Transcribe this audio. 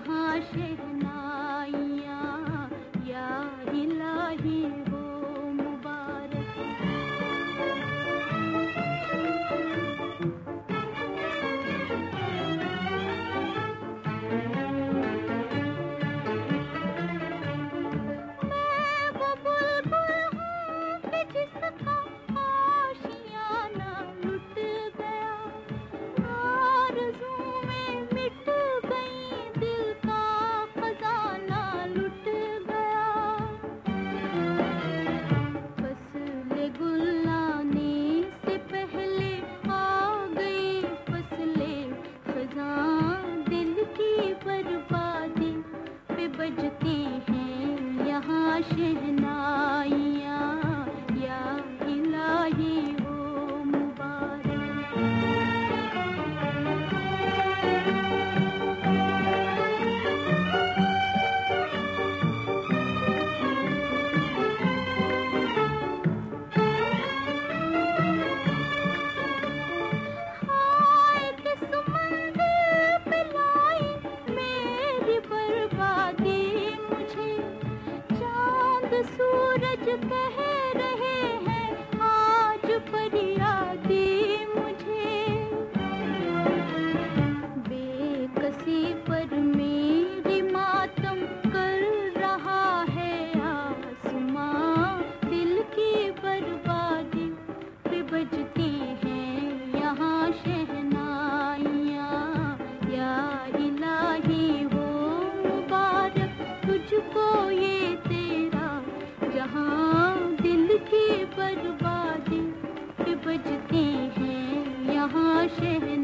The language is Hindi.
यहाँ शहनाइयाँ, या इलाही हो मुबारक। मैं वो बुलबुल हूँ कि जिसका आशियाना लुट गया, आरज़ू में मिट गई, दिल का खजाना लुट गया। फसले गुल आने से पहले आ गई फसले खज़ां, दिल की बर्बादी पे बजती हैं यहाँ शहनाइयाँ, या इलाही हो मुबारक। हाय किस मंदिर पे लाई मेरी बर्बादी मुझे, चांद सूरज कह रहे हैं आज फरियादी मुझे। बेकसी पर मेरी मातम कर रहा है आसमां, दिल की बर्बादी पे बजती हैं यहाँ शहनाइयाँ, या इलाही हो मुबारक तुझको ये तेरा जहाँ, दिल की बर्बादी पे बजती हैं यहाँ शहनाइयाँ।